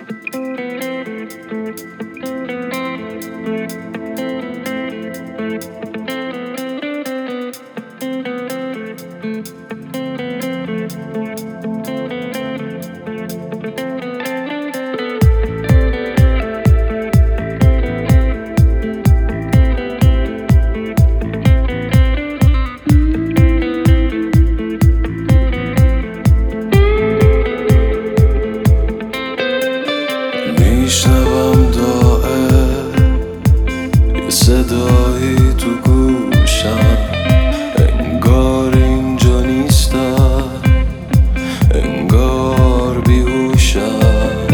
میشنوم دائم یه صدایی تو گوشم، انگار اینجا نیستم، انگار بیهوشم.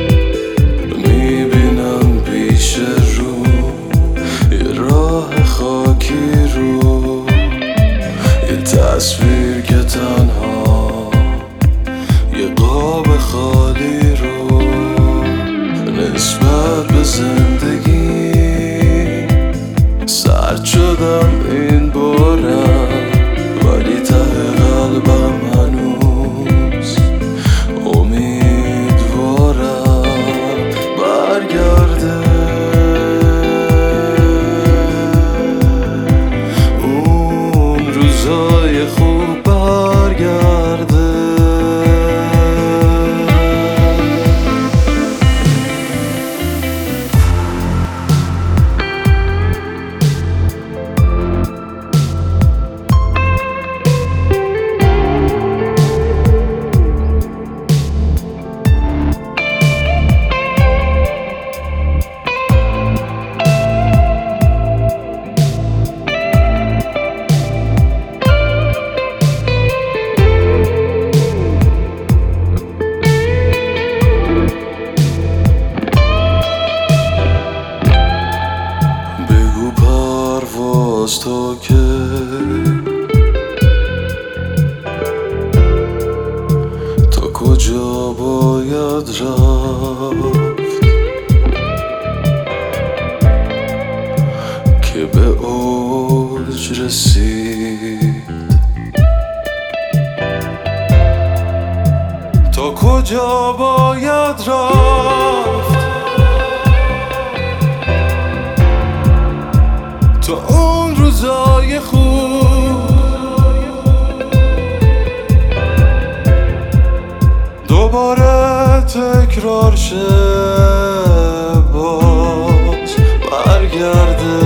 میبینم پیش رو یه راه خاکی رو، یه تصویر که تنها یه قاب خالی رو. نسبت به زندگی سرد شدم این بارم، ولی ته قلبم هنوز امیدوارم برگرده اون روزای خوب، برگرده. پرواز تو که تا کجا باید رفت که به اوج رسید، تا کجا باید رفت تا اون روزای خوب دوباره تکرار شه، باز برگرده.